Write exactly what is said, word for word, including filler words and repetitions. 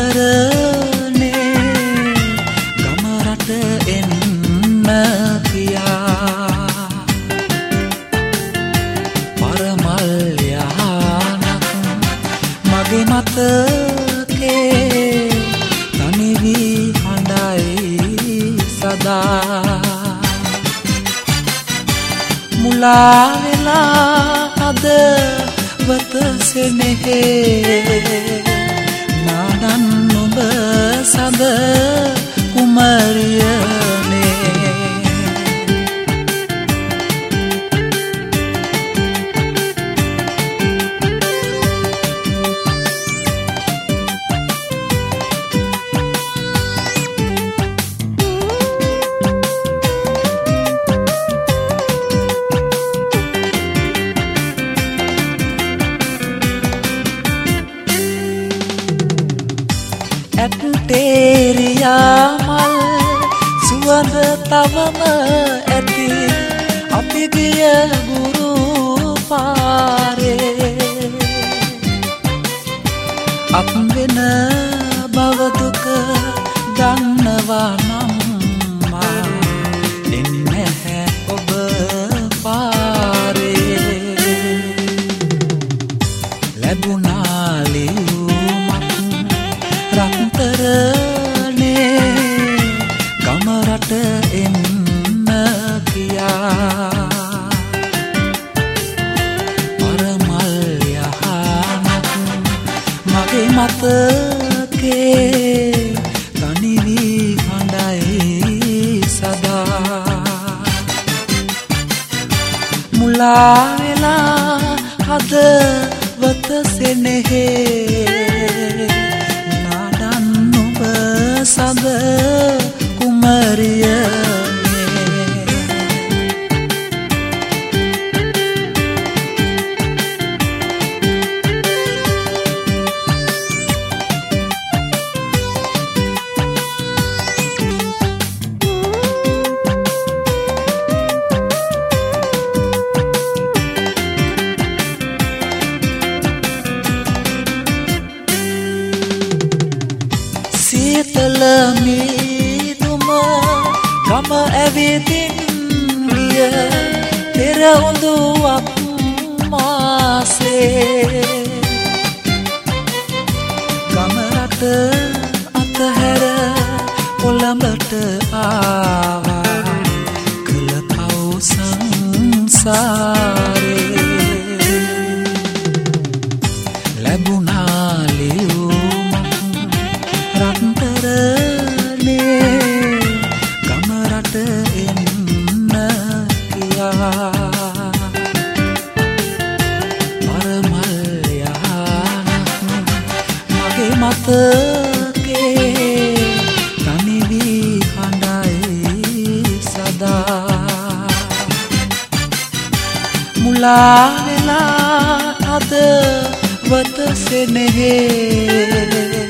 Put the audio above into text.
රන්තරනේ ගම රට එන්න කියා පරමල් යහනක් මගේ මතකේ තනි වී හඬයි සදා මුලා වෙලා අද වත සෙනෙහේ නාදන් නුඹ සඳ කුමරියනේ ඇටේරියා මල් සුවඳ තවම ඇති අපි ගිය ගුරු පාරේ අප වෙන බව දුක දන්නවා නම් මා එන්නේ නැහැ ඔබ පාරේ ලැබුණා ලියුමක් රන්තරනේ ගම රට එන්න කියා පරමල් යහනක් මගේ මතකේ තනි වී හඬයි සදා මුලා වෙලා අද වත සෙනෙහේ සඳ කුමරියනේ සීතල මීදුම ගම ඇවිදින් ගිය පෙර උඳුවක් මාසේ ගම රට අතහැර කොළඹට ආවා කළ පව් සංසාරේ ලැබුණා රන්තරනේ ගම රට එන්න කියා පරමල් යහනක් මගේ මතකේ තනි වී හඬයි සදා මුලා වෙලා අද වත සෙනෙහේ